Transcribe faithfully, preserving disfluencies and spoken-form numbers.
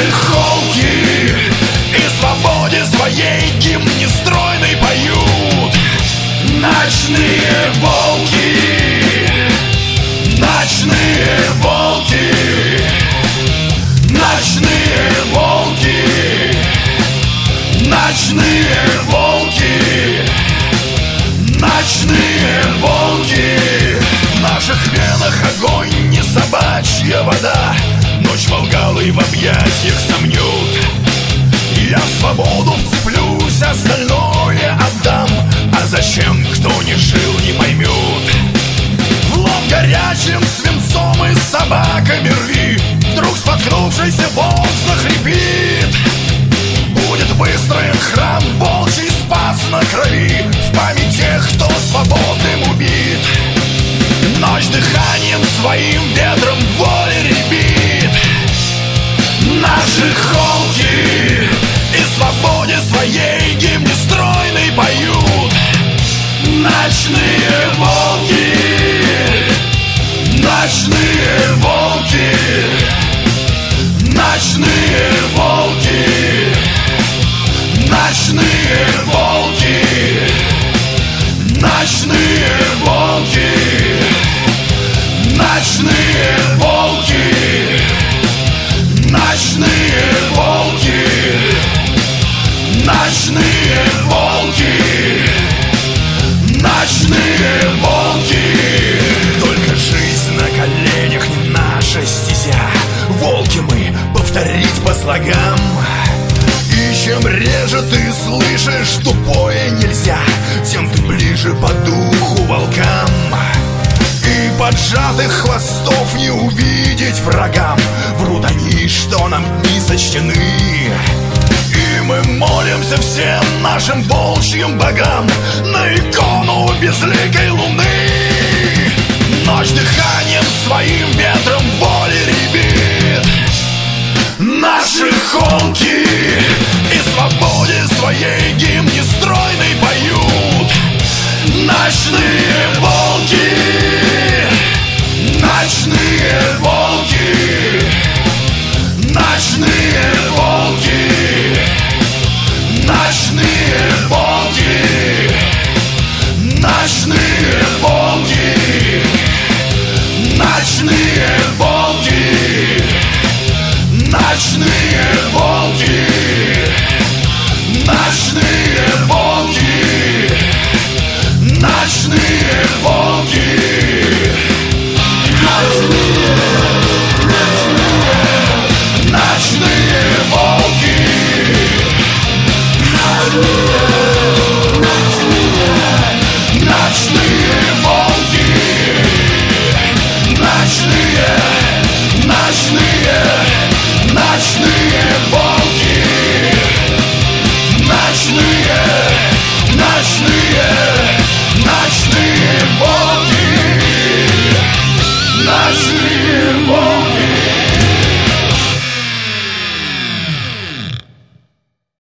Наши холки и свободе своей гимн нестройный поют. Ночные волки, ночные волки, ночные волки, ночные волки, ночные волки. В наших венах огонь, не собачья вода. Ночь волгалой в объятиях сомнет. Я в свободу вцеплюсь, остальное отдам. А зачем, кто не жил, не поймет. В лоб горячим свинцом и собаками рви. Вдруг споткнувшийся волк захрипит. Будет выстроен храм, волчий спас на крови. В память тех, кто свободным убит. Ночь дыханием своим ветром воли рябит. Наши холки и свободе своей гимн нестройный поют. Ночные волки, ночные волки, ночные волки, ночные волки, ночные волки, ночные волки, ночные волки, ночные волки, ночные волки. Только жизнь на коленях не наша стезя. Волки мы, повторить по слогам. И чем реже ты слышишь тупое нельзя, тем ты ближе по духу волкам. И поджатых хвостов не увидеть врагам. Врут они, что нам дни сочтены. И мы молимся всем нашим волчьим богам на икону безликой луны. Ночь дыханием своим ветром воли рябит. Наши холки и свободе своей гимн нестройный поют. Ночные волки, ночные волки, ночные волки, ночные волки, ночные волки, ночные волки, ночные волки, ночные волки, ночные волки, ночные, ночные, ночные волки, ночные, ночные, ночные волки, ночные, ночные, ночные.